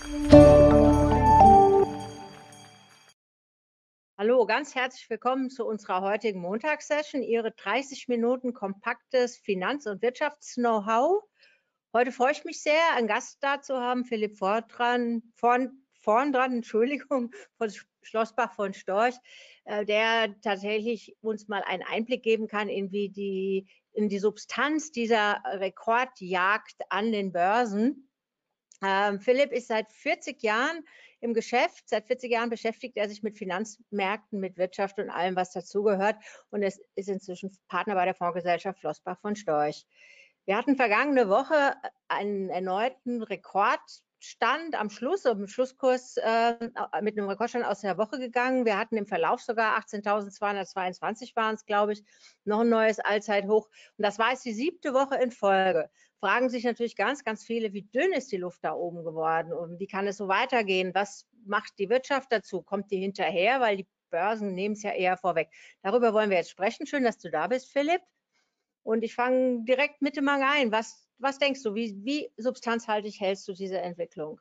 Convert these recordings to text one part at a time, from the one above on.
Hallo, ganz herzlich willkommen zu unserer heutigen Montagssession. Ihre 30 Minuten kompaktes Finanz- und Wirtschafts-Know-how. Heute freue ich mich sehr, einen Gast da zu haben, Philipp Vorndran, Entschuldigung, von Schlossbach von Storch, der tatsächlich uns mal einen Einblick geben kann in die Substanz dieser Rekordjagd an den Börsen. Philipp ist seit 40 Jahren im Geschäft. Seit 40 Jahren beschäftigt er sich mit Finanzmärkten, mit Wirtschaft und allem, was dazugehört. Und er ist inzwischen Partner bei der Fondsgesellschaft Flossbach von Storch. Wir hatten vergangene Woche einen erneuten Rekordstand am Schluss, im Schlusskurs mit einem Rekordstand aus der Woche gegangen. Wir hatten im Verlauf sogar 18.222 waren es, glaube ich, noch ein neues Allzeithoch. Und das war jetzt die 7. Woche in Folge. Fragen sich natürlich ganz, ganz viele, wie dünn ist die Luft da oben geworden und wie kann es so weitergehen? Was macht die Wirtschaft dazu? Kommt die hinterher? Weil die Börsen nehmen es ja eher vorweg. Darüber wollen wir jetzt sprechen. Schön, dass du da bist, Philipp. Und ich fange direkt mit dem Mang ein. Was denkst du, wie substanzhaltig hältst du diese Entwicklung?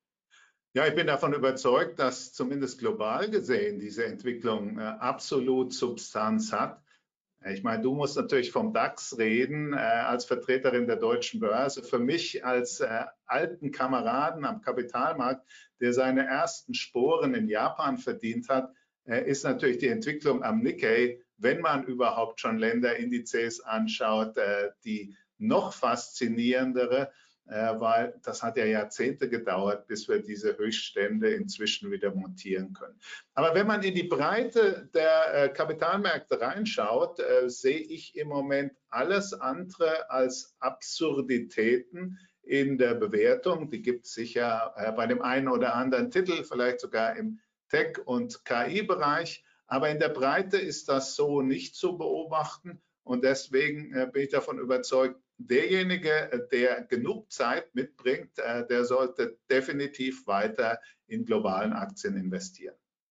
Ja, ich bin davon überzeugt, dass zumindest global gesehen diese Entwicklung absolut Substanz hat. Ich meine, du musst natürlich vom DAX reden, als Vertreterin der deutschen Börse. Für mich als alten Kameraden am Kapitalmarkt, der seine ersten Sporen in Japan verdient hat, ist natürlich die Entwicklung am Nikkei, wenn man überhaupt schon Länderindizes anschaut, die noch faszinierendere, weil das hat ja Jahrzehnte gedauert, bis wir diese Höchststände inzwischen wieder montieren können. Aber wenn man in die Breite der Kapitalmärkte reinschaut, sehe ich im Moment alles andere als Absurditäten in der Bewertung. Die gibt es sicher bei dem einen oder anderen Titel, vielleicht sogar im Tech- und KI-Bereich. Aber in der Breite ist das so nicht zu beobachten. Und deswegen bin ich davon überzeugt, derjenige, der genug Zeit mitbringt, der sollte definitiv weiter in globalen Aktien investieren.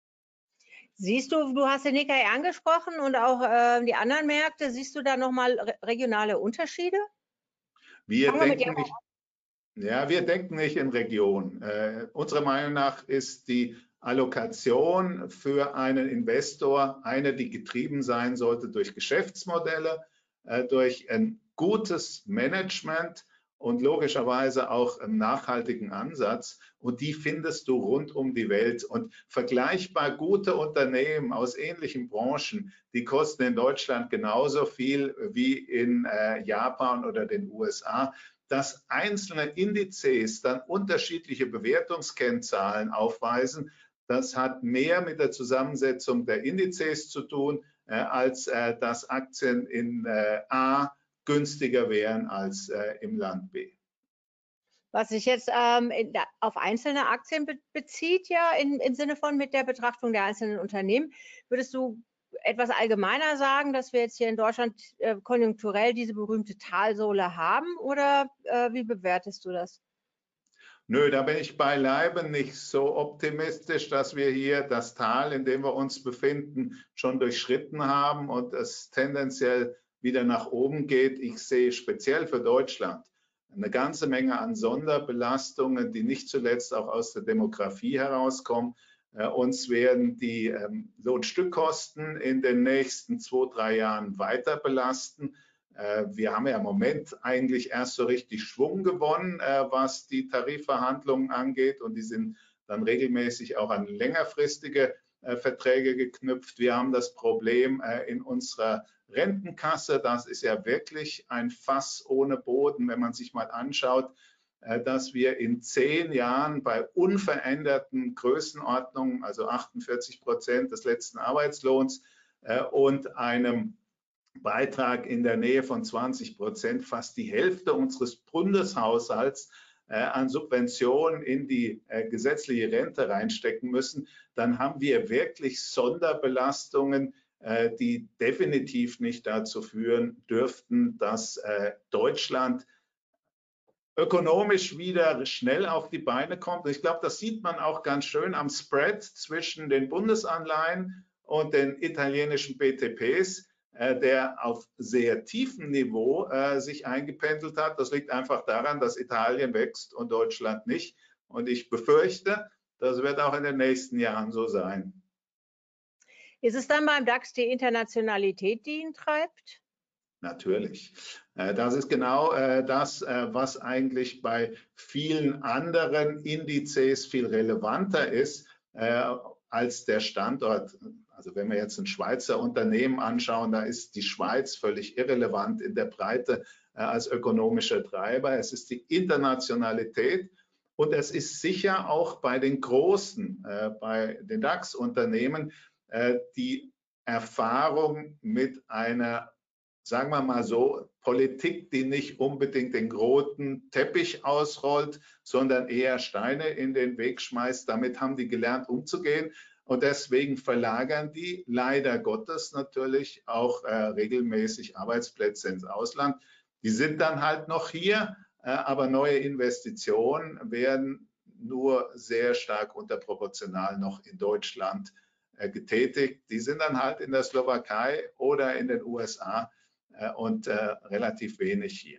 Siehst du, du hast den Nikkei angesprochen und auch die anderen Märkte. Siehst du da nochmal regionale Unterschiede? Wir denken nicht in Regionen. Unserer Meinung nach ist die Allokation für einen Investor eine, die getrieben sein sollte durch Geschäftsmodelle, durch ein gutes Management und logischerweise auch einen nachhaltigen Ansatz. Und die findest du rund um die Welt. Und vergleichbar gute Unternehmen aus ähnlichen Branchen, die kosten in Deutschland genauso viel wie in Japan oder den USA. Dass einzelne Indizes dann unterschiedliche Bewertungskennzahlen aufweisen, das hat mehr mit der Zusammensetzung der Indizes zu tun, als dass Aktien in A günstiger wären als im Land B. Was sich jetzt auf einzelne Aktien bezieht, ja, im Sinne von mit der Betrachtung der einzelnen Unternehmen, würdest du etwas allgemeiner sagen, dass wir jetzt hier in Deutschland konjunkturell diese berühmte Talsohle haben oder wie bewertest du das? Nö, da bin ich beileibe nicht so optimistisch, dass wir hier das Tal, in dem wir uns befinden, schon durchschritten haben und es tendenziell wieder nach oben geht. Ich sehe speziell für Deutschland eine ganze Menge an Sonderbelastungen, die nicht zuletzt auch aus der Demografie herauskommen. Uns werden die Lohnstückkosten in den nächsten 2-3 Jahren weiter belasten. Wir haben ja im Moment eigentlich erst so richtig Schwung gewonnen, was die Tarifverhandlungen angeht, und die sind dann regelmäßig auch an längerfristige Verträge geknüpft. Wir haben das Problem in unserer Rentenkasse. Das ist ja wirklich ein Fass ohne Boden, wenn man sich mal anschaut, dass wir in 10 Jahren bei unveränderten Größenordnungen, also 48% des letzten Arbeitslohns und einem Beitrag in der Nähe von 20%, fast die Hälfte unseres Bundeshaushalts an Subventionen in die gesetzliche Rente reinstecken müssen, dann haben wir wirklich Sonderbelastungen, die definitiv nicht dazu führen dürften, dass Deutschland ökonomisch wieder schnell auf die Beine kommt. Und ich glaube, das sieht man auch ganz schön am Spread zwischen den Bundesanleihen und den italienischen BTPs, der auf sehr tiefem Niveau sich eingependelt hat. Das liegt einfach daran, dass Italien wächst und Deutschland nicht. Und ich befürchte, das wird auch in den nächsten Jahren so sein. Ist es dann beim DAX die Internationalität, die ihn treibt? Natürlich. Das ist genau das, was eigentlich bei vielen anderen Indizes viel relevanter ist als der Standort. Also wenn wir jetzt ein Schweizer Unternehmen anschauen, da ist die Schweiz völlig irrelevant in der Breite als ökonomischer Treiber. Es ist die Internationalität und es ist sicher auch bei den großen, bei den DAX-Unternehmen, die Erfahrung mit einer, sagen wir mal so, Politik, die nicht unbedingt den roten Teppich ausrollt, sondern eher Steine in den Weg schmeißt. Damit haben die gelernt, umzugehen. Und deswegen verlagern die leider Gottes natürlich auch regelmäßig Arbeitsplätze ins Ausland. Die sind dann halt noch hier, aber neue Investitionen werden nur sehr stark unterproportional noch in Deutschland getätigt. Die sind dann halt in der Slowakei oder in den USA und relativ wenig hier.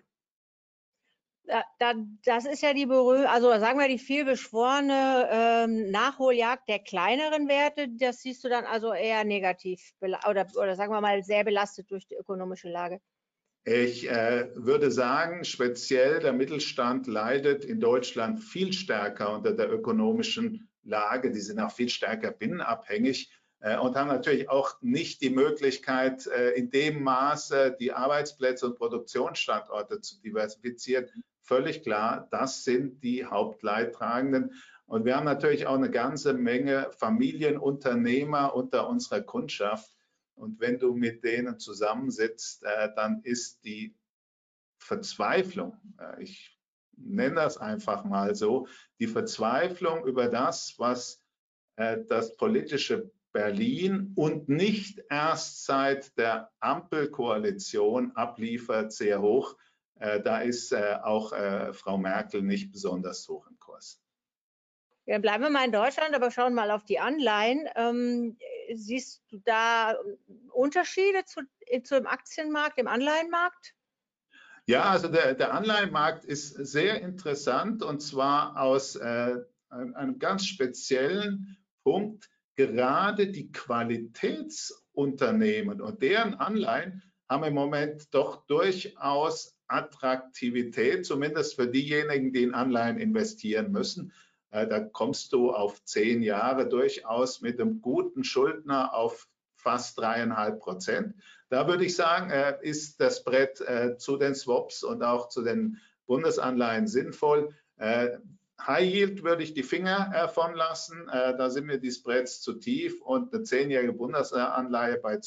Das ist ja die berühmte, also sagen wir die vielbeschworene Nachholjagd der kleineren Werte. Das siehst du dann also eher negativ oder sagen wir mal sehr belastet durch die ökonomische Lage. Ich würde sagen, speziell der Mittelstand leidet in Deutschland viel stärker unter der ökonomischen Lage. Die sind auch viel stärker binnenabhängig und haben natürlich auch nicht die Möglichkeit, in dem Maße die Arbeitsplätze und Produktionsstandorte zu diversifizieren. Völlig klar, das sind die Hauptleidtragenden. Und wir haben natürlich auch eine ganze Menge Familienunternehmer unter unserer Kundschaft. Und wenn du mit denen zusammensitzt, dann ist die Verzweiflung, ich nenne das einfach mal so, die Verzweiflung über das, was das politische Berlin und nicht erst seit der Ampelkoalition abliefert, sehr hoch. Da ist auch Frau Merkel nicht besonders hoch im Kurs. Ja, bleiben wir mal in Deutschland, aber schauen mal auf die Anleihen. Siehst du da Unterschiede zum Aktienmarkt, im Anleihenmarkt? Ja, also der Anleihenmarkt ist sehr interessant und zwar aus einem ganz speziellen Punkt. Gerade die Qualitätsunternehmen und deren Anleihen haben im Moment doch durchaus Attraktivität, zumindest für diejenigen, die in Anleihen investieren müssen. Da kommst du auf 10 Jahre durchaus mit einem guten Schuldner auf fast 3,5%. Da würde ich sagen, ist das Brett zu den Swaps und auch zu den Bundesanleihen sinnvoll. High Yield würde ich die Finger von lassen. Da sind mir die Spreads zu tief und eine 10-jährige Bundesanleihe bei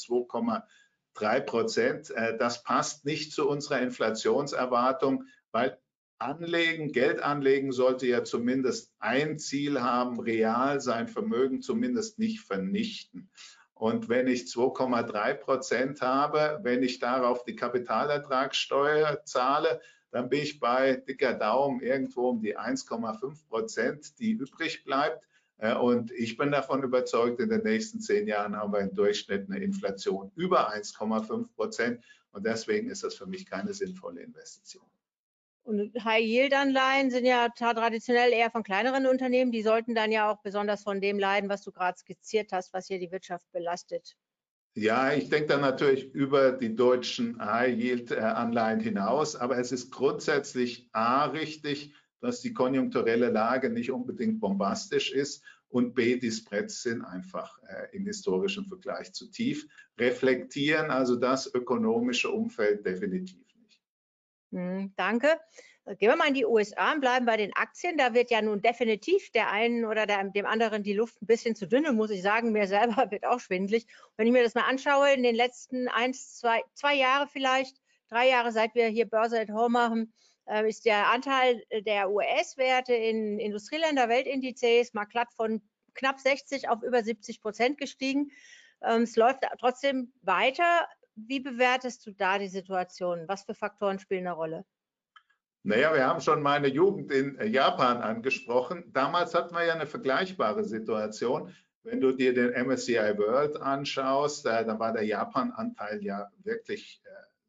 2,3%. Das passt nicht zu unserer Inflationserwartung, weil Geld anlegen sollte ja zumindest ein Ziel haben, real sein Vermögen zumindest nicht vernichten. Und wenn ich 2,3% habe, wenn ich darauf die Kapitalertragssteuer zahle, dann bin ich bei dicker Daumen irgendwo um die 1,5%, die übrig bleibt. Und ich bin davon überzeugt, in den nächsten 10 Jahren haben wir im Durchschnitt eine Inflation über 1,5%. Und deswegen ist das für mich keine sinnvolle Investition. Und High-Yield-Anleihen sind ja traditionell eher von kleineren Unternehmen. Die sollten dann ja auch besonders von dem leiden, was du gerade skizziert hast, was hier die Wirtschaft belastet. Ja, ich denke dann natürlich über die deutschen High-Yield-Anleihen hinaus. Aber es ist grundsätzlich A, richtig, dass die konjunkturelle Lage nicht unbedingt bombastisch ist. Und B, die Spreads sind einfach im historischen Vergleich zu tief, reflektieren also das ökonomische Umfeld definitiv. Danke. Gehen wir mal in die USA und bleiben bei den Aktien. Da wird ja nun definitiv der einen oder dem anderen die Luft ein bisschen zu dünne, muss ich sagen. Mir selber wird auch schwindelig. Wenn ich mir das mal anschaue, in den letzten 2 Jahre vielleicht, 3 Jahre, seit wir hier Börse at Home machen, ist der Anteil der US-Werte in Industrieländer Weltindizes mal glatt von knapp 60 auf über 70% gestiegen. Es läuft trotzdem weiter. Wie bewertest du da die Situation? Was für Faktoren spielen eine Rolle? Naja, wir haben schon meine Jugend in Japan angesprochen. Damals hatten wir ja eine vergleichbare Situation. Wenn du dir den MSCI World anschaust, dann war der Japan-Anteil ja wirklich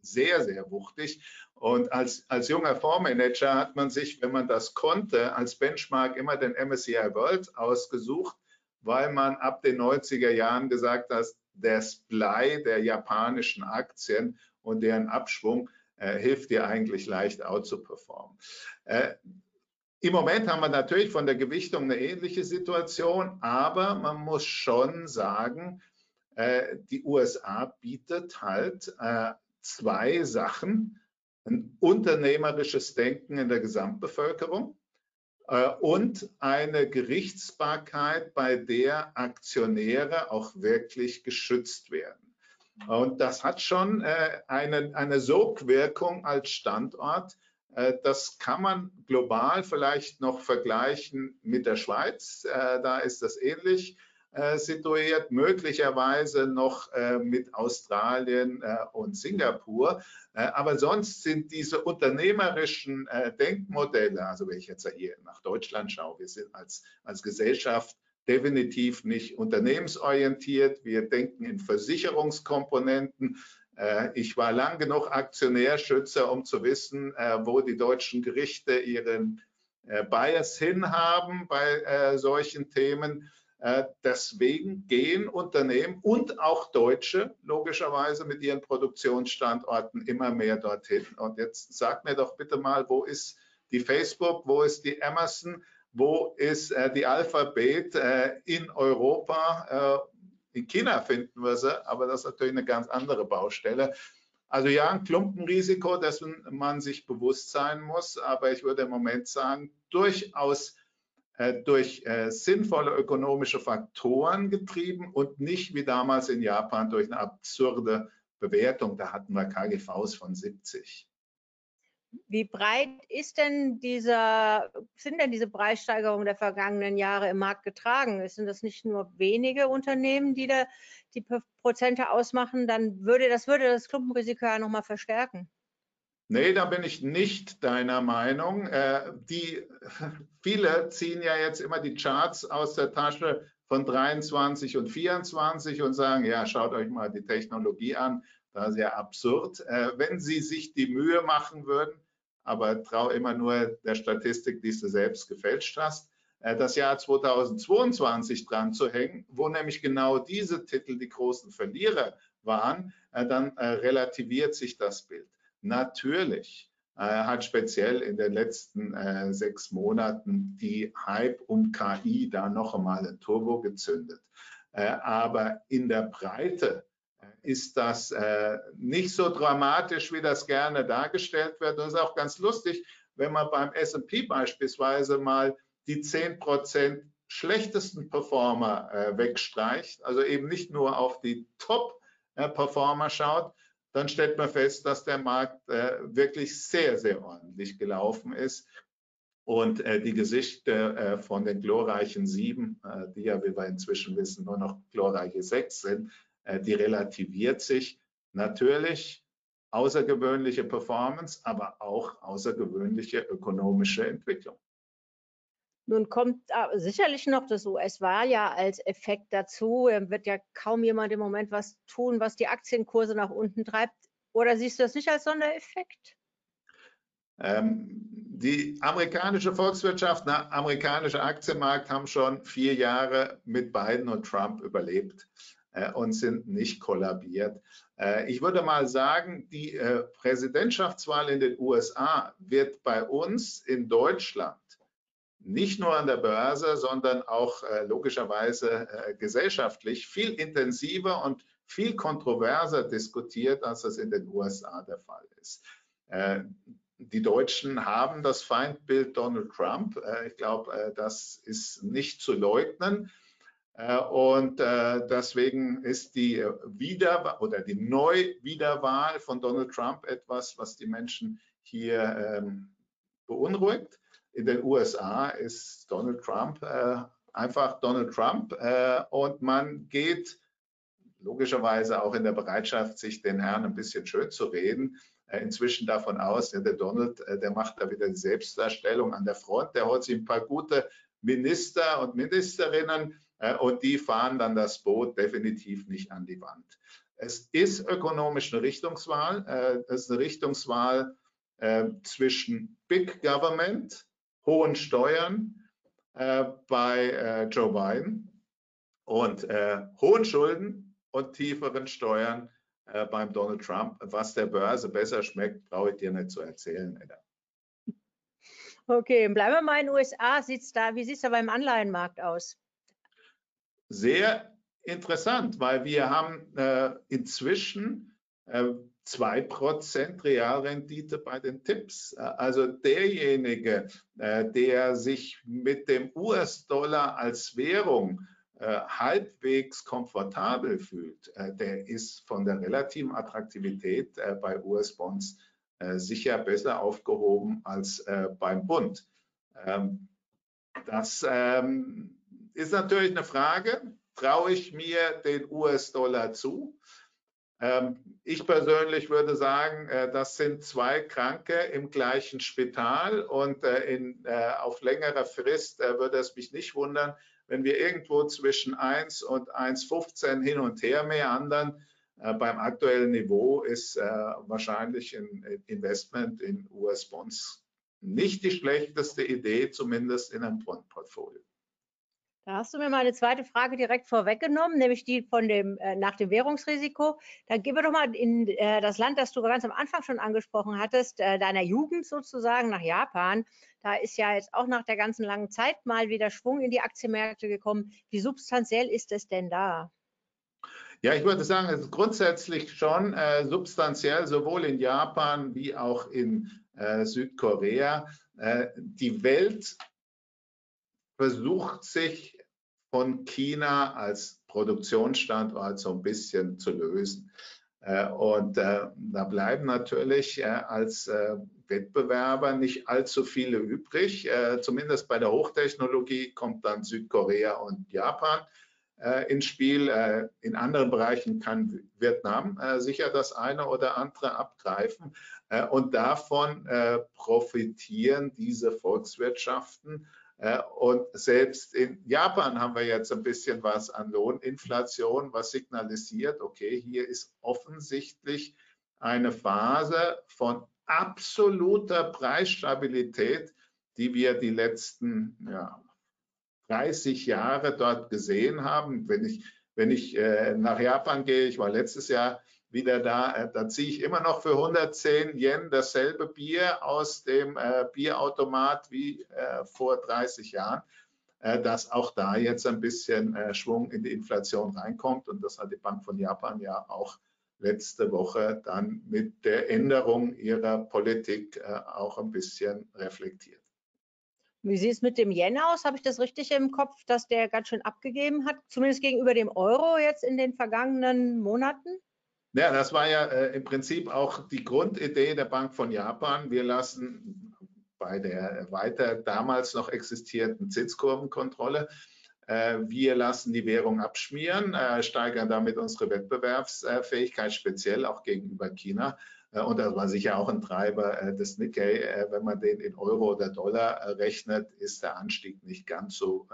sehr, sehr wuchtig. Und als junger Fondsmanager hat man sich, wenn man das konnte, als Benchmark immer den MSCI World ausgesucht, weil man ab den 90er Jahren gesagt hat, der Supply der japanischen Aktien und deren Abschwung hilft dir eigentlich leicht out zu performen. Im Moment haben wir natürlich von der Gewichtung eine ähnliche Situation, aber man muss schon sagen, die USA bietet halt zwei Sachen: ein unternehmerisches Denken in der Gesamtbevölkerung und eine Gerichtsbarkeit, bei der Aktionäre auch wirklich geschützt werden. Und das hat schon eine Sogwirkung als Standort. Das kann man global vielleicht noch vergleichen mit der Schweiz. Da ist das ähnlich situiert, möglicherweise noch mit Australien und Singapur. Aber sonst sind diese unternehmerischen Denkmodelle, also wenn ich jetzt hier nach Deutschland schaue, wir sind als Gesellschaft definitiv nicht unternehmensorientiert. Wir denken in Versicherungskomponenten. Ich war lang genug Aktionärschützer, um zu wissen, wo die deutschen Gerichte ihren Bias hinhaben bei solchen Themen. Deswegen gehen Unternehmen und auch Deutsche logischerweise mit ihren Produktionsstandorten immer mehr dorthin. Und jetzt sag mir doch bitte mal, wo ist die Facebook, wo ist die Amazon, wo ist die Alphabet in Europa? In China finden wir sie, aber das ist natürlich eine ganz andere Baustelle. Also ja, ein Klumpenrisiko, dessen man sich bewusst sein muss, aber ich würde im Moment sagen, durchaus durch sinnvolle ökonomische Faktoren getrieben und nicht wie damals in Japan durch eine absurde Bewertung. Da hatten wir KGVs von 70. Wie breit sind denn diese Preissteigerungen der vergangenen Jahre im Markt getragen? Sind das nicht nur wenige Unternehmen, die die Prozente ausmachen? Dann würde das Klumpenrisiko ja nochmal verstärken. Nee, da bin ich nicht deiner Meinung. Viele ziehen ja jetzt immer die Charts aus der Tasche von 23 und 24 und sagen, ja, schaut euch mal die Technologie an. Das ist ja absurd. Wenn sie sich die Mühe machen würden, aber trau immer nur der Statistik, die du selbst gefälscht hast, das Jahr 2022 dran zu hängen, wo nämlich genau diese Titel die großen Verlierer waren, dann relativiert sich das Bild. Natürlich hat speziell in den letzten 6 Monaten die Hype um KI da noch einmal ein Turbo gezündet. Aber in der Breite ist das nicht so dramatisch, wie das gerne dargestellt wird. Und es ist auch ganz lustig, wenn man beim S&P beispielsweise mal die 10% schlechtesten Performer wegstreicht, also eben nicht nur auf die Top-Performer schaut, dann stellt man fest, dass der Markt wirklich sehr, sehr ordentlich gelaufen ist. Und die Geschichte von den glorreichen 7, die ja, wie wir inzwischen wissen, nur noch glorreiche 6 sind, die relativiert sich. Natürlich außergewöhnliche Performance, aber auch außergewöhnliche ökonomische Entwicklung. Nun kommt sicherlich noch das US-Wahljahr als Effekt dazu. Wird ja kaum jemand im Moment was tun, was die Aktienkurse nach unten treibt. Oder siehst du das nicht als Sondereffekt? Die amerikanische Volkswirtschaft, der amerikanische Aktienmarkt haben schon 4 Jahre mit Biden und Trump überlebt und sind nicht kollabiert. Ich würde mal sagen, die Präsidentschaftswahl in den USA wird bei uns in Deutschland nicht nur an der Börse, sondern auch logischerweise gesellschaftlich viel intensiver und viel kontroverser diskutiert, als das in den USA der Fall ist. Die Deutschen haben das Feindbild Donald Trump. Ich glaube, das ist nicht zu leugnen. Und deswegen ist die Neuwiederwahl von Donald Trump etwas, was die Menschen hier beunruhigt. In den USA ist Donald Trump einfach Donald Trump und man geht logischerweise auch in der Bereitschaft, sich den Herrn ein bisschen schön zu reden, inzwischen davon aus, ja, der Donald, der macht da wieder die Selbstdarstellung an der Front, der holt sich ein paar gute Minister und Ministerinnen und die fahren dann das Boot definitiv nicht an die Wand. Es ist ökonomisch eine Richtungswahl. Es ist eine Richtungswahl zwischen Big Government, hohen Steuern bei Joe Biden und hohen Schulden und tieferen Steuern beim Donald Trump. Was der Börse besser schmeckt, brauche ich dir nicht zu erzählen, Edda. Okay, bleiben wir mal in den USA. Wie sieht es da beim Anleihenmarkt aus? Sehr interessant, weil wir haben inzwischen 2% Realrendite bei den Tipps. Also derjenige, der sich mit dem US-Dollar als Währung halbwegs komfortabel fühlt, der ist von der relativen Attraktivität bei US-Bonds sicher besser aufgehoben als beim Bund. Das ist natürlich eine Frage, traue ich mir den US-Dollar zu? Ich persönlich würde sagen, das sind zwei Kranke im gleichen Spital und auf längere Frist würde es mich nicht wundern, wenn wir irgendwo zwischen 1 und 1,15 hin und her meandern. Beim aktuellen Niveau ist wahrscheinlich ein Investment in US-Bonds nicht die schlechteste Idee, zumindest in einem Bondportfolio. Da hast du mir meine zweite Frage direkt vorweggenommen, nämlich die von nach dem Währungsrisiko. Dann gehen wir doch mal in das Land, das du ganz am Anfang schon angesprochen hattest, deiner Jugend sozusagen, nach Japan. Da ist ja jetzt auch nach der ganzen langen Zeit mal wieder Schwung in die Aktienmärkte gekommen. Wie substanziell ist es denn da? Ja, ich würde sagen, es ist grundsätzlich schon substanziell, sowohl in Japan wie auch in Südkorea. Die Welt versucht sich von China als Produktionsstandort so ein bisschen zu lösen. Und da bleiben natürlich als Wettbewerber nicht allzu viele übrig. Zumindest bei der Hochtechnologie kommt dann Südkorea und Japan ins Spiel. In anderen Bereichen kann Vietnam sicher das eine oder andere abgreifen. Und davon profitieren diese Volkswirtschaften. Und selbst in Japan haben wir jetzt ein bisschen was an Lohninflation, was signalisiert, okay, hier ist offensichtlich eine Phase von absoluter Preisstabilität, die wir die letzten 30 Jahre dort gesehen haben. Wenn ich nach Japan gehe, ich war letztes Jahr wieder da ziehe ich immer noch für 110 Yen dasselbe Bier aus dem Bierautomat wie vor 30 Jahren, dass auch da jetzt ein bisschen Schwung in die Inflation reinkommt. Und das hat die Bank von Japan ja auch letzte Woche dann mit der Änderung ihrer Politik auch ein bisschen reflektiert. Wie sieht es mit dem Yen aus? Habe ich das richtig im Kopf, dass der ganz schön abgegeben hat, zumindest gegenüber dem Euro jetzt in den vergangenen Monaten? Ja, das war ja im Prinzip auch die Grundidee der Bank von Japan. Wir lassen bei der weiter damals noch existierenden Zinskurvenkontrolle, wir lassen die Währung abschmieren, steigern damit unsere Wettbewerbsfähigkeit, speziell auch gegenüber China. Und das war sicher auch ein Treiber des Nikkei. Wenn man den in Euro oder Dollar rechnet, ist der Anstieg nicht ganz so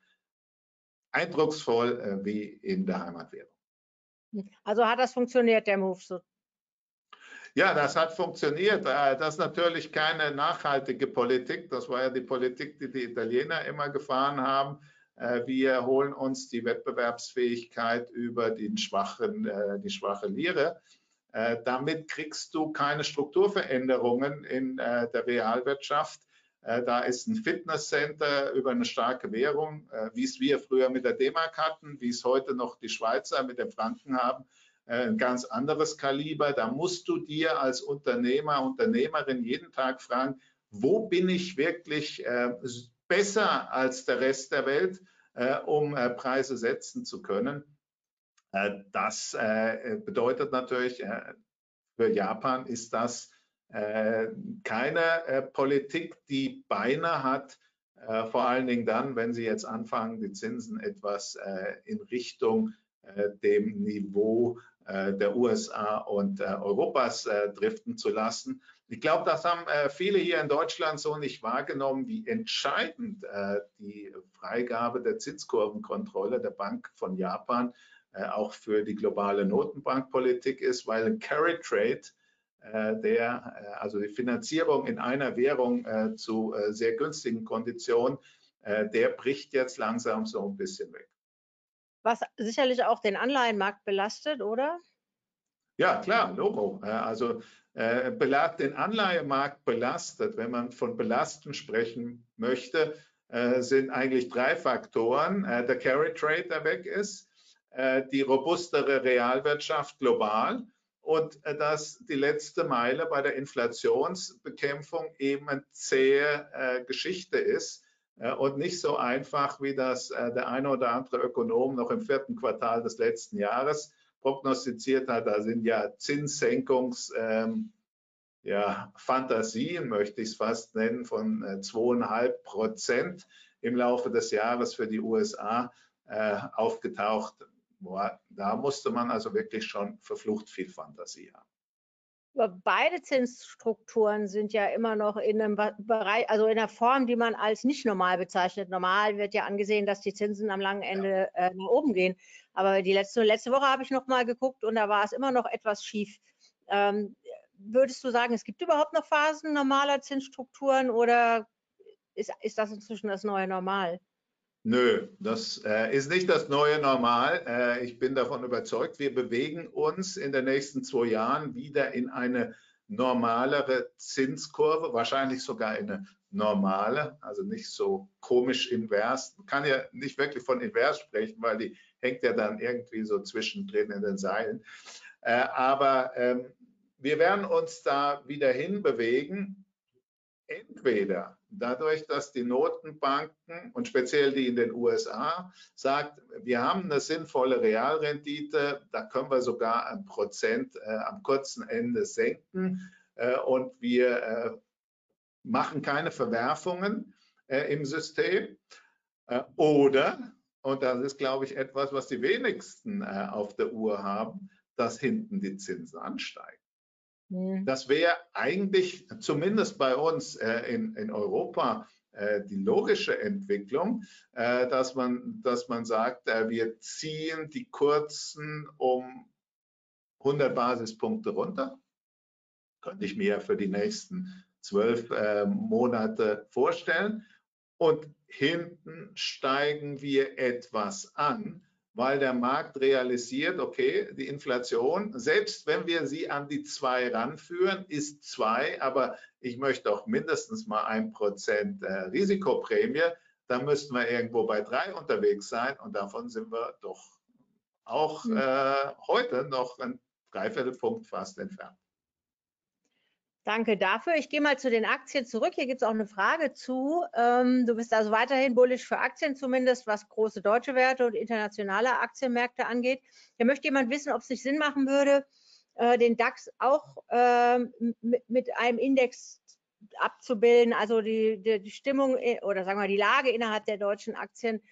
eindrucksvoll wie in der Heimatwährung. Also hat das funktioniert, der Move so? Ja, das hat funktioniert. Das ist natürlich keine nachhaltige Politik. Das war ja die Politik, die die Italiener immer gefahren haben. Wir holen uns die Wettbewerbsfähigkeit über die schwache Lire. Damit kriegst du keine Strukturveränderungen in der Realwirtschaft. Da ist ein Fitnesscenter über eine starke Währung, wie es wir früher mit der D-Mark hatten, wie es heute noch die Schweizer mit dem Franken haben, ein ganz anderes Kaliber. Da musst du dir als Unternehmer, Unternehmerin jeden Tag fragen, wo bin ich wirklich besser als der Rest der Welt, um Preise setzen zu können. Das bedeutet natürlich, für Japan ist das keine Politik, die Beine hat, vor allen Dingen dann, wenn sie jetzt anfangen, die Zinsen etwas in Richtung dem Niveau der USA und Europas driften zu lassen. Ich glaube, das haben viele hier in Deutschland so nicht wahrgenommen, wie entscheidend die Freigabe der Zinskurvenkontrolle der Bank von Japan auch für die globale Notenbankpolitik ist, weil ein Carry Trade, also die Finanzierung in einer Währung zu sehr günstigen Konditionen, der bricht jetzt langsam so ein bisschen weg. Was sicherlich auch den Anleihenmarkt belastet, oder? Ja, klar, Logo. Also den Anleihemarkt belastet, wenn man von Belasten sprechen möchte, sind eigentlich 3 Faktoren. Der Carry Trade, der weg ist, die robustere Realwirtschaft global und dass die letzte Meile bei der Inflationsbekämpfung eben eine zähe Geschichte ist und nicht so einfach, wie das der eine oder andere Ökonom noch im 4. Quartal des letzten Jahres prognostiziert hat. Da sind ja Zinssenkungsfantasien, möchte ich es fast nennen, von 2,5% im Laufe des Jahres für die USA aufgetaucht. Boah, da musste man also wirklich schon verflucht viel Fantasie haben. Beide Zinsstrukturen sind ja immer noch in einem Bereich, also in einer Form, die man als nicht normal bezeichnet. Normal wird ja angesehen, dass die Zinsen am langen Ende nach oben gehen. Aber die letzte Woche habe ich noch mal geguckt und da war es immer noch etwas schief. Würdest du sagen, es gibt überhaupt noch Phasen normaler Zinsstrukturen oder ist das inzwischen das neue Normal? Nö, das ist nicht das neue Normal. Ich bin davon überzeugt, wir bewegen uns in den nächsten 2 Jahren wieder in eine normalere Zinskurve, wahrscheinlich sogar in eine normale, also nicht so komisch invers. Man kann ja nicht wirklich von invers sprechen, weil die hängt ja dann irgendwie so zwischendrin in den Seilen. Aber wir werden uns da wieder hinbewegen. Entweder dadurch, dass die Notenbanken und speziell die in den USA sagt, wir haben eine sinnvolle Realrendite, da können wir sogar 1% am kurzen Ende senken und wir machen keine Verwerfungen im System. Oder, und das ist, glaube ich, etwas, was die wenigsten auf der Uhr haben, dass hinten die Zinsen ansteigen. Das wäre eigentlich zumindest bei uns in Europa die logische Entwicklung, dass man sagt, wir ziehen die Kurzen um 100 Basispunkte runter. Könnte ich mir ja für die nächsten 12 Monate vorstellen. Und hinten steigen wir etwas an, weil der Markt realisiert, okay, die Inflation, selbst wenn wir sie an die 2 ranführen, ist 2, aber ich möchte auch mindestens mal 1% Risikoprämie, dann müssten wir irgendwo bei 3 unterwegs sein und davon sind wir doch auch heute noch einen Dreiviertelpunkt fast entfernt. Danke dafür. Ich gehe mal zu den Aktien zurück. Hier gibt es auch eine Frage zu. Du bist also weiterhin bullisch für Aktien, zumindest was große deutsche Werte und internationale Aktienmärkte angeht. Hier möchte jemand wissen, ob es nicht Sinn machen würde, den DAX auch mit einem Index abzubilden, also die Stimmung oder sagen wir die Lage innerhalb der deutschen Aktienwelt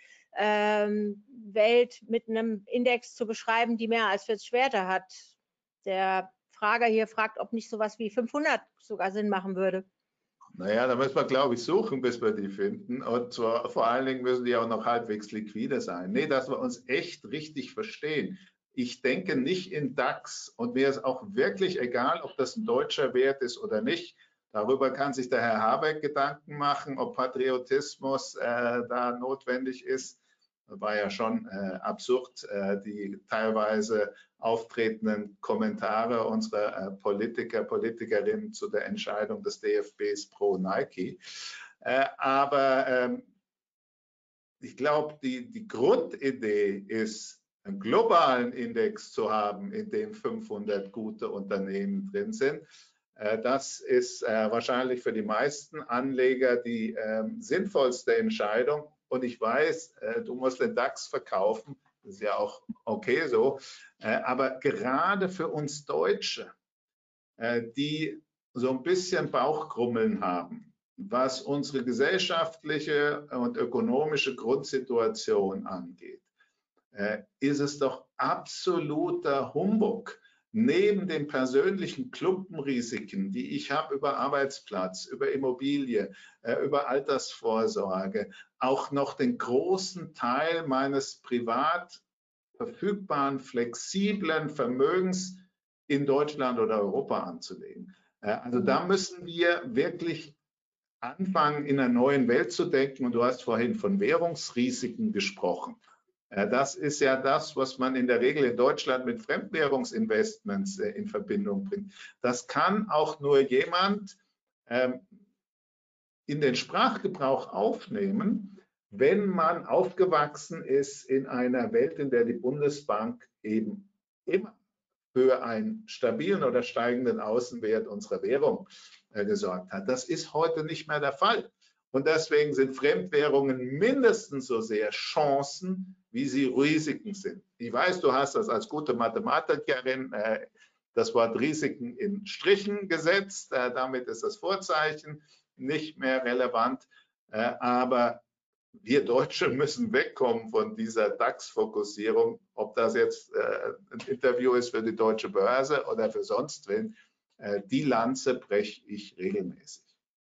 mit einem Index zu beschreiben, die mehr als 40 Werte hat. Der Frager hier fragt, ob nicht sowas wie 500 sogar Sinn machen würde. Naja, da müssen wir, glaube ich, suchen, bis wir die finden. Und zwar, vor allen Dingen müssen die auch noch halbwegs liquide sein. Nee, dass wir uns echt richtig verstehen. Ich denke nicht in DAX und mir ist auch wirklich egal, ob das ein deutscher Wert ist oder nicht. Darüber kann sich der Herr Habeck Gedanken machen, ob Patriotismus da notwendig ist. Das war ja schon absurd, die teilweise auftretenden Kommentare unserer Politikerinnen zu der Entscheidung des DFBs pro Nike. Aber ich glaube, die Grundidee ist, einen globalen Index zu haben, in dem 500 gute Unternehmen drin sind. Das ist wahrscheinlich für die meisten Anleger die sinnvollste Entscheidung. Und ich weiß, du musst den DAX verkaufen, das ist ja auch okay so. Aber gerade für uns Deutsche, die so ein bisschen Bauchkrummeln haben, was unsere gesellschaftliche und ökonomische Grundsituation angeht, ist es doch absoluter Humbug, neben den persönlichen Klumpenrisiken, die ich habe über Arbeitsplatz, über Immobilie, über Altersvorsorge, auch noch den großen Teil meines verfügbaren, flexiblen Vermögens in Deutschland oder Europa anzulegen. Also da müssen wir wirklich anfangen, in einer neuen Welt zu denken. Und du hast vorhin von Währungsrisiken gesprochen. Das ist ja das, was man in der Regel in Deutschland mit Fremdwährungsinvestments in Verbindung bringt. Das kann auch nur jemand in den Sprachgebrauch aufnehmen, wenn man aufgewachsen ist in einer Welt, in der die Bundesbank eben immer für einen stabilen oder steigenden Außenwert unserer Währung gesorgt hat. Das ist heute nicht mehr der Fall. Und deswegen sind Fremdwährungen mindestens so sehr Chancen, wie sie Risiken sind. Ich weiß, du hast das als gute Mathematikerin das Wort Risiken in Strichen gesetzt. Damit ist das Vorzeichen nicht mehr relevant. Aber wir Deutsche müssen wegkommen von dieser DAX-Fokussierung, ob das jetzt ein Interview ist für die Deutsche Börse oder für sonst wen. Die Lanze breche ich regelmäßig.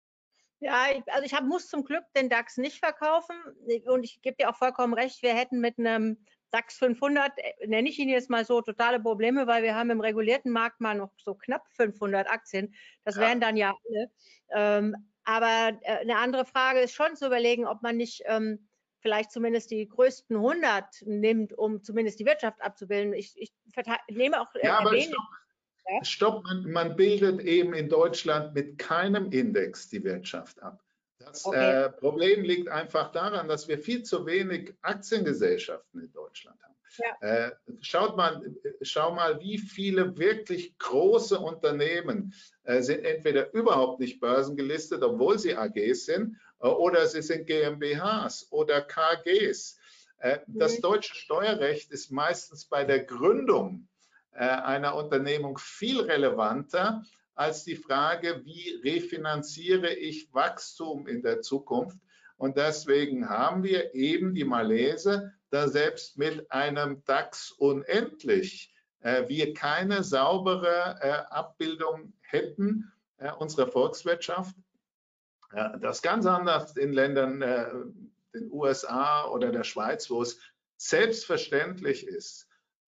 Ja, also ich muss zum Glück den DAX nicht verkaufen und ich gebe dir auch vollkommen recht, wir hätten mit einem DAX 500, nenne ich ihn jetzt mal so, totale Probleme, weil wir haben im regulierten Markt mal noch so knapp 500 Aktien. Das wären dann ja alle. Aber eine andere Frage ist schon zu überlegen, ob man nicht vielleicht zumindest die größten 100 nimmt, um zumindest die Wirtschaft abzubilden. Ich nehme auch erwähnen. Stopp, man bildet eben in Deutschland mit keinem Index die Wirtschaft ab. Das Problem liegt einfach daran, dass wir viel zu wenig Aktiengesellschaften in Deutschland haben. Ja. Schau mal, wie viele wirklich große Unternehmen sind entweder überhaupt nicht börsengelistet, obwohl sie AGs sind, oder sie sind GmbHs oder KGs. Das deutsche Steuerrecht ist meistens bei der Gründung einer Unternehmung viel relevanter als die Frage, wie refinanziere ich Wachstum in der Zukunft. Und deswegen haben wir eben die Malaise, da selbst mit einem DAX unendlich wir keine saubere Abbildung hätten unserer Volkswirtschaft. Das ist ganz anders in Ländern, den USA oder der Schweiz, wo es selbstverständlich ist,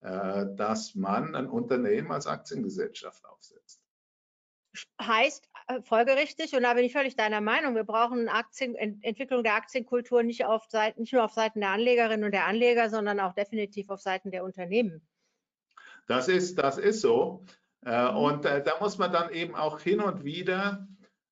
dass man ein Unternehmen als Aktiengesellschaft aufsetzt. Heißt folgerichtig, und da bin ich völlig deiner Meinung, wir brauchen Entwicklung der Aktienkultur nicht nur auf Seiten der Anlegerinnen und der Anleger, sondern auch definitiv auf Seiten der Unternehmen. Das ist so. Und da muss man dann eben auch hin und wieder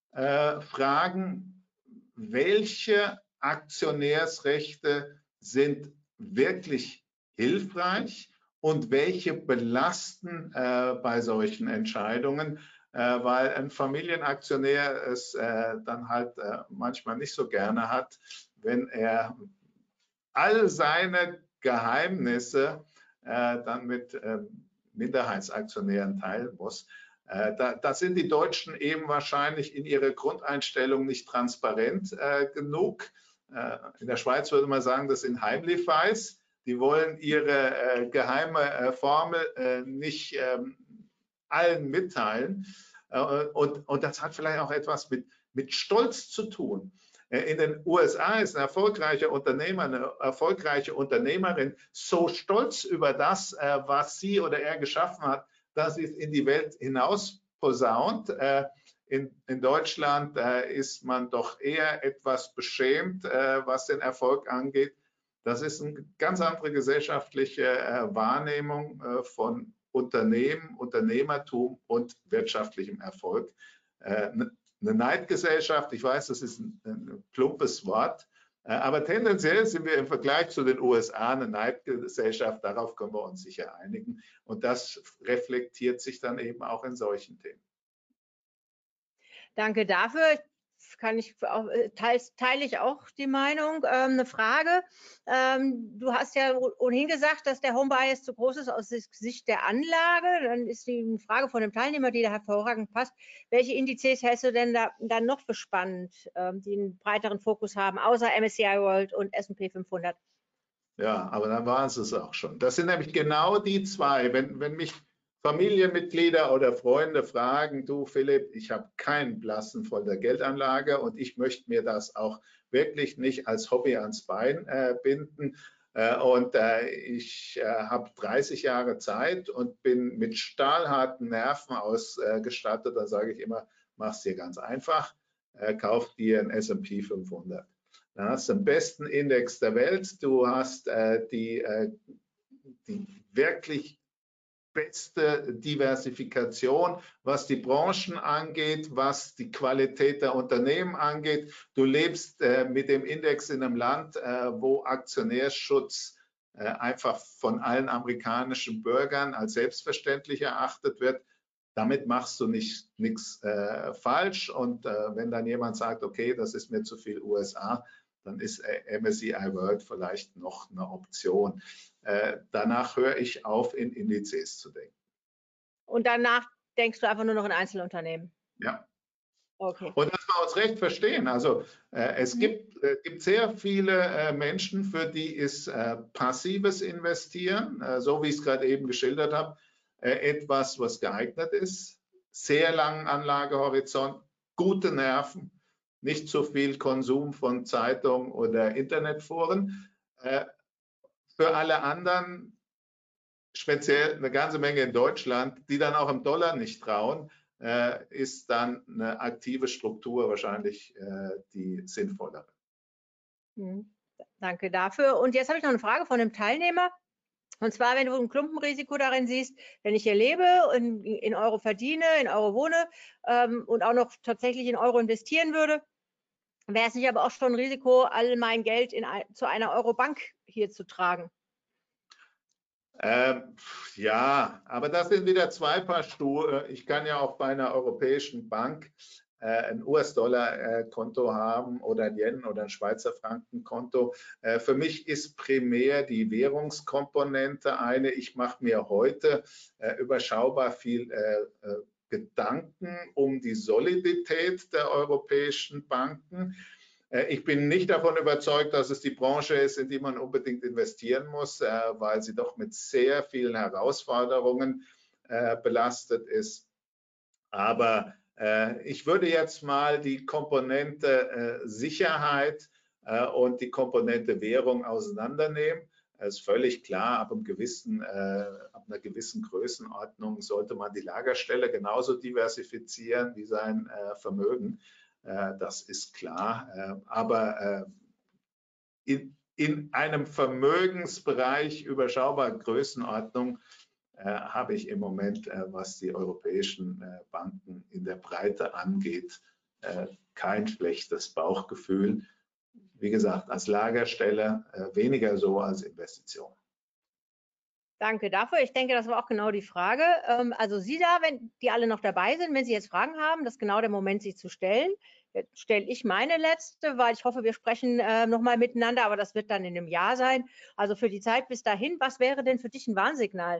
fragen, welche Aktionärsrechte sind wirklich hilfreich und welche belasten bei solchen Entscheidungen, weil ein Familienaktionär es dann halt manchmal nicht so gerne hat, wenn er all seine Geheimnisse dann mit Minderheitsaktionären teilen muss. Da sind die Deutschen eben wahrscheinlich in ihrer Grundeinstellung nicht transparent genug. In der Schweiz würde man sagen, das sind Heimlichweis. Die wollen ihre geheime Formel nicht allen mitteilen. Und das hat vielleicht auch etwas mit Stolz zu tun. In den USA ist ein erfolgreicher Unternehmer, eine erfolgreiche Unternehmerin so stolz über das, was sie oder er geschaffen hat, dass sie es in die Welt hinaus posaunt. In Deutschland ist man doch eher etwas beschämt, was den Erfolg angeht. Das ist eine ganz andere gesellschaftliche Wahrnehmung von Unternehmen, Unternehmertum und wirtschaftlichem Erfolg. Eine Neidgesellschaft, ich weiß, das ist ein plumpes Wort, aber tendenziell sind wir im Vergleich zu den USA eine Neidgesellschaft, darauf können wir uns sicher einigen. Und das reflektiert sich dann eben auch in solchen Themen. Danke dafür. Teile ich auch die Meinung. Eine Frage. Du hast ja ohnehin gesagt, dass der Home Bias zu groß ist aus Sicht der Anlage. Dann ist die Frage von dem Teilnehmer, die da hervorragend passt. Welche Indizes hältst du denn dann noch für spannend, die einen breiteren Fokus haben, außer MSCI World und S&P 500? Ja, aber dann waren es auch schon. Das sind nämlich genau die zwei. Wenn mich Familienmitglieder oder Freunde fragen, du Philipp, ich habe keinen Blassen von der Geldanlage und ich möchte mir das auch wirklich nicht als Hobby ans Bein binden, Ich habe 30 Jahre Zeit und bin mit stahlharten Nerven ausgestattet. Da sage ich immer, mach es dir ganz einfach, kauf dir einen S&P 500. Dann hast du den besten Index der Welt, du hast die wirklich beste Diversifikation, was die Branchen angeht, was die Qualität der Unternehmen angeht. Du lebst mit dem Index in einem Land, wo Aktionärsschutz einfach von allen amerikanischen Bürgern als selbstverständlich erachtet wird. Damit machst du nichts falsch. Und wenn dann jemand sagt, okay, das ist mir zu viel USA, dann ist MSCI World vielleicht noch eine Option. Danach höre ich auf, in Indizes zu denken. Und danach denkst du einfach nur noch in Einzelunternehmen? Ja. Okay. Und dass wir uns recht verstehen. Also es gibt sehr viele Menschen, für die ist passives Investieren, so wie ich es gerade eben geschildert habe, etwas, was geeignet ist. Sehr langen Anlagehorizont, gute Nerven, nicht zu viel Konsum von Zeitungen oder Internetforen. Für alle anderen, speziell eine ganze Menge in Deutschland, die dann auch im Dollar nicht trauen, ist dann eine aktive Struktur wahrscheinlich die sinnvollere. Danke dafür. Und jetzt habe ich noch eine Frage von einem Teilnehmer. Und zwar, wenn du ein Klumpenrisiko darin siehst, wenn ich hier lebe, in Euro verdiene, in Euro wohne und auch noch tatsächlich in Euro investieren würde, wäre es nicht aber auch schon ein Risiko, all mein Geld zu einer Eurobank hier zu tragen? Ja, aber das sind wieder zwei Paar Schuhe. Ich kann ja auch bei einer europäischen Bank ein US-Dollar-Konto haben oder ein Yen- oder ein Schweizer Franken-Konto. Für mich ist primär die Währungskomponente eine. Ich mache mir heute überschaubar viel Gedanken um die Solidität der europäischen Banken. Ich bin nicht davon überzeugt, dass es die Branche ist, in die man unbedingt investieren muss, weil sie doch mit sehr vielen Herausforderungen belastet ist. Aber ich würde jetzt mal die Komponente Sicherheit und die Komponente Währung auseinandernehmen. Es ist völlig klar, ab einer gewissen Größenordnung sollte man die Lagerstelle genauso diversifizieren wie sein Vermögen. Das ist klar. Aber in einem Vermögensbereich überschaubarer Größenordnung habe ich im Moment, was die europäischen Banken in der Breite angeht, kein schlechtes Bauchgefühl. Wie gesagt, als Lagerstelle weniger so als Investition. Danke dafür. Ich denke, das war auch genau die Frage. Also Sie da, wenn die alle noch dabei sind, wenn Sie jetzt Fragen haben, das ist genau der Moment, sie zu stellen. Jetzt stelle ich meine letzte, weil ich hoffe, wir sprechen nochmal miteinander, aber das wird dann in einem Jahr sein. Also für die Zeit bis dahin, was wäre denn für dich ein Warnsignal?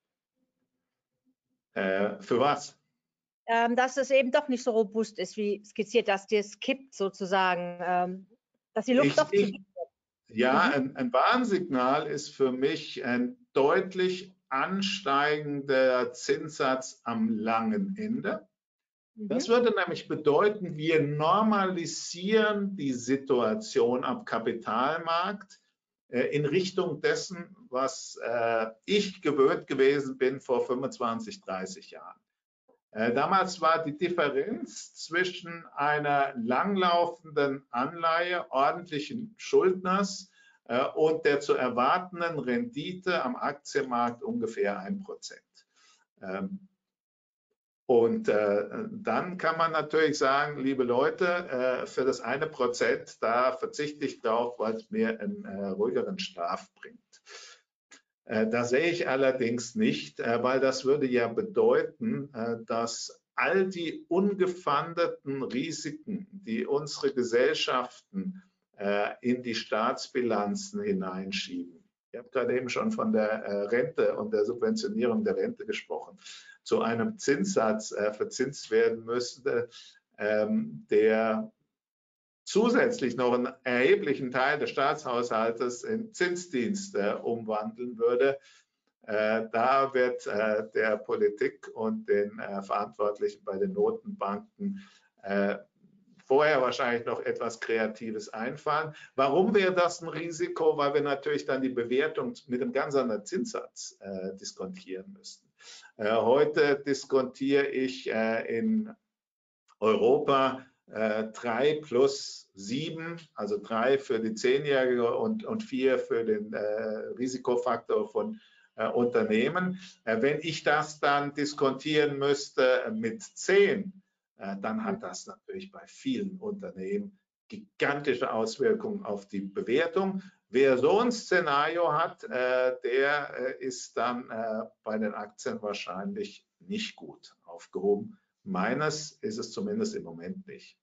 Für was? Dass es eben doch nicht so robust ist, wie skizziert, dass das kippt sozusagen, dass die Luft doch zu dünn wird. Ja, ein Warnsignal ist für mich ein deutlich ansteigender Zinssatz am langen Ende. Das würde nämlich bedeuten, wir normalisieren die Situation am Kapitalmarkt in Richtung dessen, was ich gewöhnt gewesen bin vor 25, 30 Jahren. Damals war die Differenz zwischen einer langlaufenden Anleihe ordentlichen Schuldners und der zu erwartenden Rendite am Aktienmarkt ungefähr 1%. Und dann kann man natürlich sagen, liebe Leute, für das 1%, da verzichte ich drauf, weil es mir einen ruhigeren Schlaf bringt. Das sehe ich allerdings nicht, weil das würde ja bedeuten, dass all die ungefundeten Risiken, die unsere Gesellschaften in die Staatsbilanzen hineinschieben. Ich habe gerade eben schon von der Rente und der Subventionierung der Rente gesprochen, zu einem Zinssatz verzinst werden müsste, der zusätzlich noch einen erheblichen Teil des Staatshaushaltes in Zinsdienste umwandeln würde. Da wird der Politik und den Verantwortlichen bei den Notenbanken vorher wahrscheinlich noch etwas Kreatives einfallen. Warum wäre das ein Risiko? Weil wir natürlich dann die Bewertung mit einem ganz anderen Zinssatz diskontieren müssten. Heute diskontiere ich in Europa 3 plus 7, also 3 für die 10-Jährige und 4 für den Risikofaktor von Unternehmen. Wenn ich das dann diskontieren müsste mit 10, dann hat das natürlich bei vielen Unternehmen gigantische Auswirkungen auf die Bewertung. Wer so ein Szenario hat, der ist dann bei den Aktien wahrscheinlich nicht gut aufgehoben. Meines ist es zumindest im Moment nicht.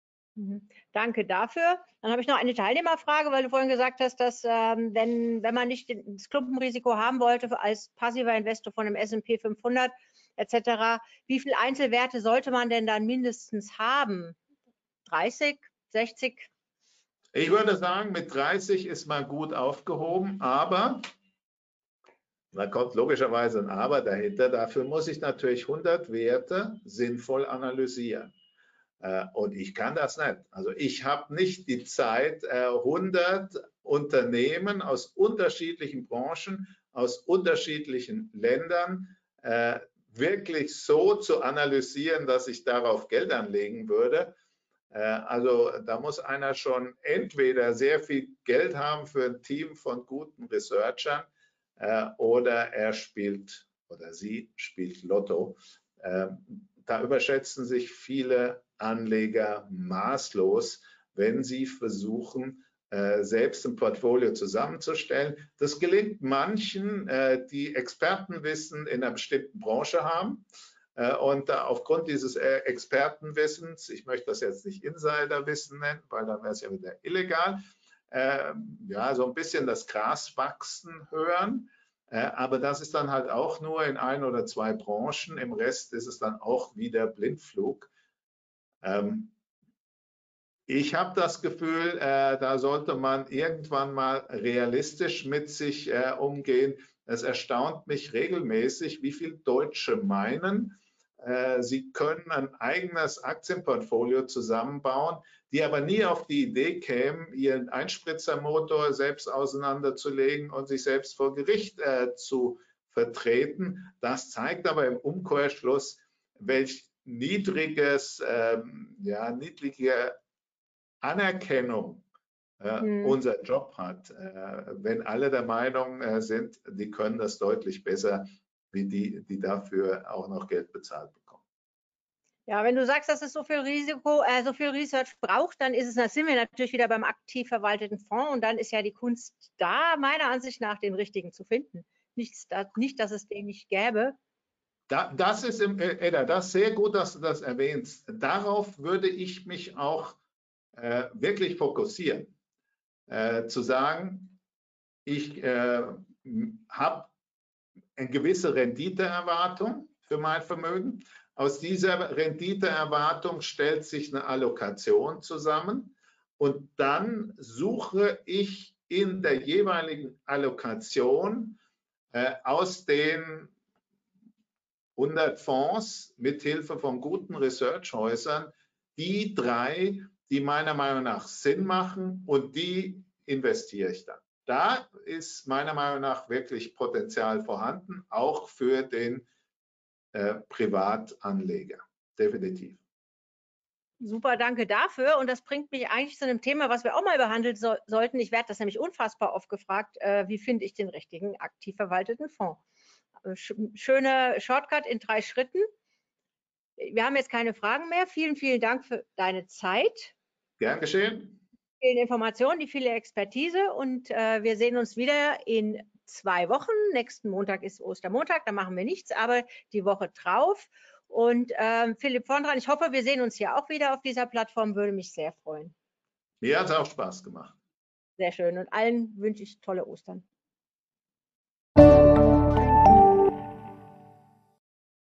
Danke dafür. Dann habe ich noch eine Teilnehmerfrage, weil du vorhin gesagt hast, dass wenn man nicht das Klumpenrisiko haben wollte als passiver Investor von einem S&P 500 etc., wie viele Einzelwerte sollte man denn dann mindestens haben? 30, 60? Ich würde sagen, mit 30 ist man gut aufgehoben, aber da kommt logischerweise ein Aber dahinter. Dafür muss ich natürlich 100 Werte sinnvoll analysieren. Und ich kann das nicht. Also ich habe nicht die Zeit, 100 Unternehmen aus unterschiedlichen Branchen, aus unterschiedlichen Ländern wirklich so zu analysieren, dass ich darauf Geld anlegen würde. Also da muss einer schon entweder sehr viel Geld haben für ein Team von guten Researchern oder er spielt oder sie spielt Lotto. Da überschätzen sich viele Anleger maßlos, wenn sie versuchen, selbst ein Portfolio zusammenzustellen. Das gelingt manchen, die Expertenwissen in einer bestimmten Branche haben. Und aufgrund dieses Expertenwissens, ich möchte das jetzt nicht Insiderwissen nennen, weil dann wäre es ja wieder illegal, ja, so ein bisschen das Gras wachsen hören. Aber das ist dann halt auch nur in 1 oder 2 Branchen. Im Rest ist es dann auch wieder Blindflug. Ich habe das Gefühl, da sollte man irgendwann mal realistisch mit sich umgehen. Es erstaunt mich regelmäßig, wie viele Deutsche meinen, sie können ein eigenes Aktienportfolio zusammenbauen, die aber nie auf die Idee kämen, ihren Einspritzermotor selbst auseinanderzulegen und sich selbst vor Gericht zu vertreten. Das zeigt aber im Umkehrschluss, welch niedrige Anerkennung unser Job hat. Wenn alle der Meinung sind, die können das deutlich besser, wie die dafür auch noch Geld bezahlt bekommen. Ja, wenn du sagst, dass es so viel Risiko, so viel Research braucht, dann sind wir natürlich wieder beim aktiv verwalteten Fonds und dann ist ja die Kunst da, meiner Ansicht nach, den richtigen zu finden. Nicht, dass es den nicht gäbe. Das ist, Edda, das ist sehr gut, dass du das erwähnst. Darauf würde ich mich auch wirklich fokussieren. Zu sagen, ich habe eine gewisse Renditeerwartung für mein Vermögen. Aus dieser Renditeerwartung stellt sich eine Allokation zusammen und dann suche ich in der jeweiligen Allokation aus den 100 Fonds mithilfe von guten Researchhäusern die 3, die meiner Meinung nach Sinn machen und die investiere ich dann. Da ist meiner Meinung nach wirklich Potenzial vorhanden, auch für den Privatanleger, definitiv. Super, danke dafür. Und das bringt mich eigentlich zu einem Thema, was wir auch mal behandeln sollten. Ich werde das nämlich unfassbar oft gefragt, wie finde ich den richtigen aktiv verwalteten Fonds? Schöner Shortcut in 3 Schritten. Wir haben jetzt keine Fragen mehr. Vielen, vielen Dank für deine Zeit. Gern geschehen. Vielen Informationen, die viele Expertise und wir sehen uns wieder in 2 Wochen. Nächsten Montag ist Ostermontag, da machen wir nichts, aber die Woche drauf. Und Philipp Vondran, ich hoffe, wir sehen uns hier auch wieder auf dieser Plattform, würde mich sehr freuen. Mir hat es auch Spaß gemacht. Sehr schön und allen wünsche ich tolle Ostern.